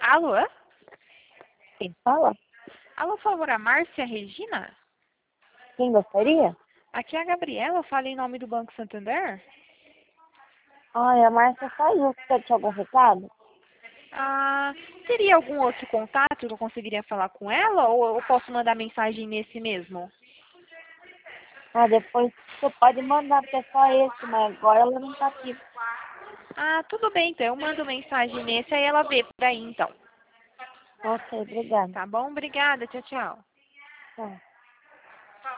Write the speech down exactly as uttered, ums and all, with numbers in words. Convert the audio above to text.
Alô? Quem fala? Alô, por favor, a Márcia Regina? Quem gostaria? Aqui é a Gabriela, fala em nome do Banco Santander. Ai, a Márcia saiu. Você quer algum recado? Ah, teria algum outro contato que eu conseguiria falar com ela ou eu posso mandar mensagem nesse mesmo? Ah, depois você pode mandar, porque é só esse, mas agora ela não tá aqui. Ah, tudo bem, então eu mando mensagem nesse, aí ela vê por aí então. Ok, obrigada. Tá bom? Obrigada, tchau, tchau. Tchau.